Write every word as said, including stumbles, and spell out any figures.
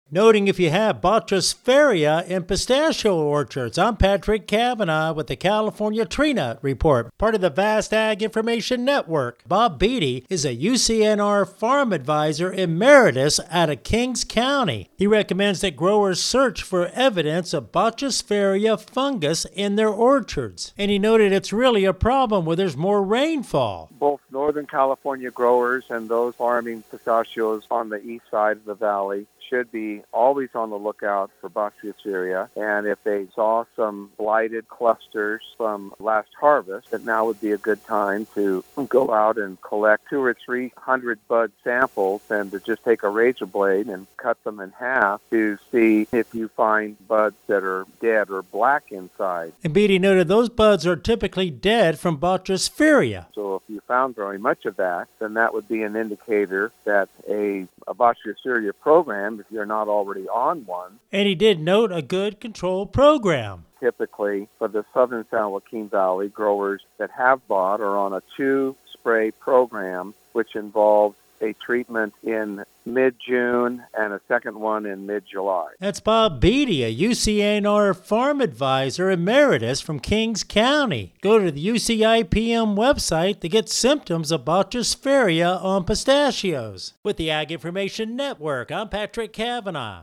Noting if you have Botrysphaera in pistachio orchards. I'm Patrick Cavanaugh with the California Tree Nut Report, part of the Vast Ag Information Network. Bob Beatty is a U C N R Farm Advisor Emeritus out of Kings County. He recommends that growers search for evidence of Botrysphaera fungus in their orchards. And he noted it's really a problem where there's more rainfall. Both Northern California growers and those farming pistachios on the east side of the valley should be always on the lookout for Botrysphaera, and if they saw some blighted clusters from last harvest, that now would be a good time to go out and collect two or three hundred bud samples and to just take a razor blade and cut them in half to see if you find buds that are dead or black inside. And Beatty noted those buds are typically dead from Botrysphaera. So if you found very much of that, then that would be an indicator that a, a Botrysphaera program, if you're not already on one. And he did note a good control program. Typically, for the southern San Joaquin Valley, growers that have bought are on a two-spray program, which involves a treatment in mid-June and a second one in mid-July. That's Bob Beatty, a U C N R Farm Advisor Emeritus from Kings County. Go to the U C I P M website to get symptoms of Botrysphaera on pistachios. With the Ag Information Network, I'm Patrick Cavanaugh.